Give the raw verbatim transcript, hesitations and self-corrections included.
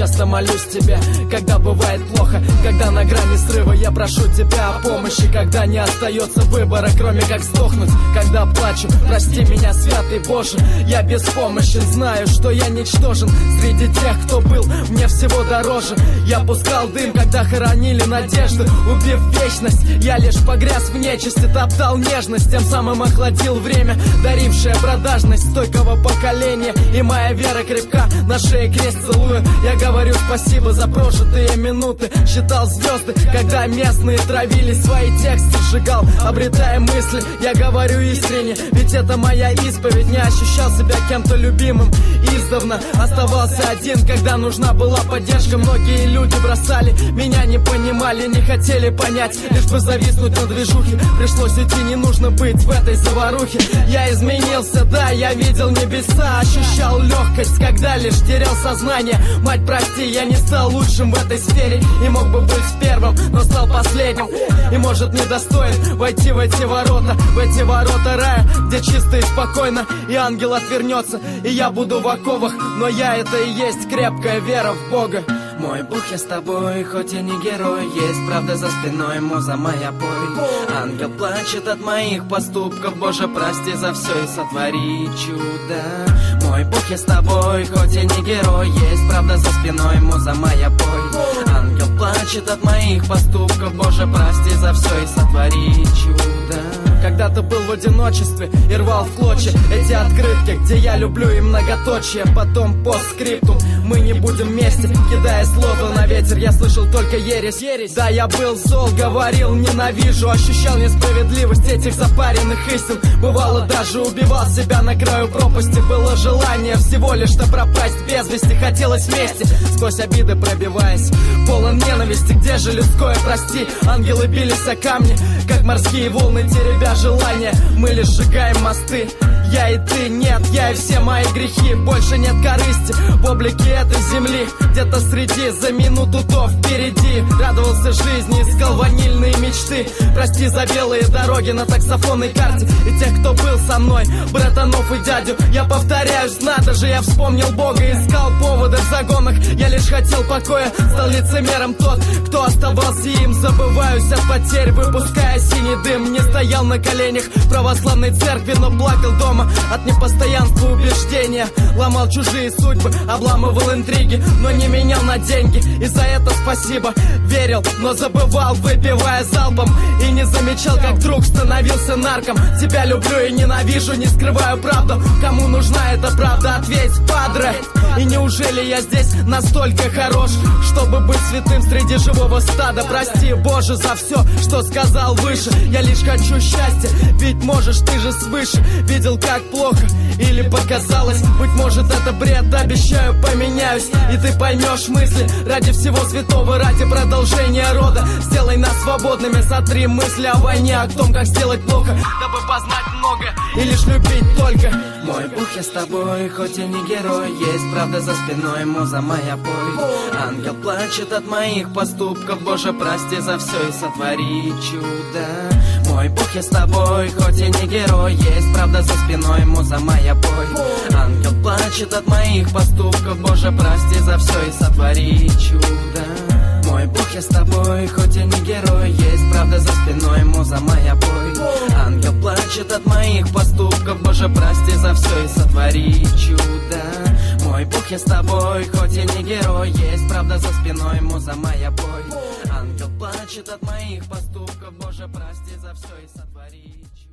часто молюсь тебе, когда бывает плохо, когда на грани срыва. Я прошу тебя о помощи, когда не остается выбора, кроме как сдохнуть. Когда плачу, прости меня, святый Боже, я беспомощен, знаю, что я ничтожен среди тех, кто был мне всего дороже. Я пускал дым, когда хоронили надежды, убив вечность. Я лишь погряз в нечисти, топтал нежность, тем самым охладил время, дарившее продажность стойкого поколения. И моя вера крепка, на шее крест целую. Я говорю спасибо за прожитые минуты, считал звезды, когда местные травили, свои тексты сжигал, обретая мысли. Я говорю искренне, ведь это моя исповедь. Не ощущал себя кем-то любимым издавна, оставался один, когда нужна была поддержка. Многие люди бросали, меня не понимали, не хотели понять, лишь бы зависнуть на движухе. Пришлось уйти, не нужно быть в этой заварухе. Я изменился, да, я видел небеса, ощущал легкость, когда лишь терял сознание. Мать, прости, я не стал лучшим в этой сфере и мог бы быть первым, но стал последним. И может недостоин войти в эти ворота, в эти ворота рая, где чисто и спокойно, и ангел отвернется, и я буду в оковах. Но я — это и есть крепкая вера в Бога. Мой Бог, я с тобой, хоть и не герой, есть правда за спиной, муза моя пой. Ангел плачет от моих поступков, Боже, прости за все и сотвори чудо. Мой Бог, я с тобой, хоть и не герой, есть правда за спиной, муза моя пой. Ангел плачет от моих поступков, Боже, прости за все и сотвори чудо. Когда-то был в одиночестве и рвал в клочья эти открытки, где я люблю и многоточие. Потом постскриптум, мы не будем вместе. Кидая слово на ветер, я слышал только ересь. Да, я был зол, говорил ненавижу, ощущал несправедливость этих запаренных истин. Бывало, даже убивал себя на краю пропасти. Было желание всего лишь-то пропасть без вести, хотелось вместе, сквозь обиды пробиваясь, полон ненависти. Где же людское прости? Ангелы бились о камни, как морские волны, теребя желание. Мы лишь сжигаем мосты, я и ты, нет, я и все мои грехи. Больше нет корысти в облике этой земли. Где-то среди, за минуту то впереди. Радовался жизни, искал ванильные мечты. Прости за белые дороги на таксофонной карте и тех, кто был со мной, братанов и дядю. Я повторяюсь, надо же, я вспомнил Бога, искал поводы в загонах. Я лишь хотел покоя, стал лицемером тот, кто оставался им. Забываюсь от потерь, выпуская синий дым. Не стоял на коленях в православной церкви, но плакал дома от непостоянства убеждения. Ломал чужие судьбы, обламывал интриги, но не менял на деньги, и за это спасибо. Верил, но забывал, выпивая залпом, и не замечал, как вдруг становился нарком. Тебя люблю и ненавижу, не скрываю правду. Кому нужна эта правда? Ответь, падре. И неужели я здесь настолько хорош, чтобы быть святым среди живого стада? Прости, Боже, за все, что сказал выше. Я лишь хочу счастья, ведь можешь, ты же свыше. Видел, как плохо, или показалось? Быть может, это бред, обещаю, поменяюсь, и ты поймешь мысли. Ради всего святого, ради продолжения рода, сделай нас свободными, сотри мысли о войне, о том, как сделать плохо, дабы познать много и лишь любить только. Мой Бог, я с тобой, хоть и не герой, есть правда за спиной, муза моя пой. Ангел плачет от моих поступков, Боже, прости за все и сотвори чудо. Мой Бог, я с тобой, хоть и не герой, есть правда за спиной, муза моя пой. Ангел плачет от моих поступков, Боже, прости за все и сотвори чудо. Мой Бог, я с тобой, хоть и не герой, есть правда за спиной, муза моя пой. Ангел плачет от моих поступков, Боже, прости за все и сотвори чудо. Мой Бог, я с тобой, хоть и не герой, есть правда за спиной, муза моя пой. Ангел плачет от моих поступков, Боже, прости за все и сотвори чудо.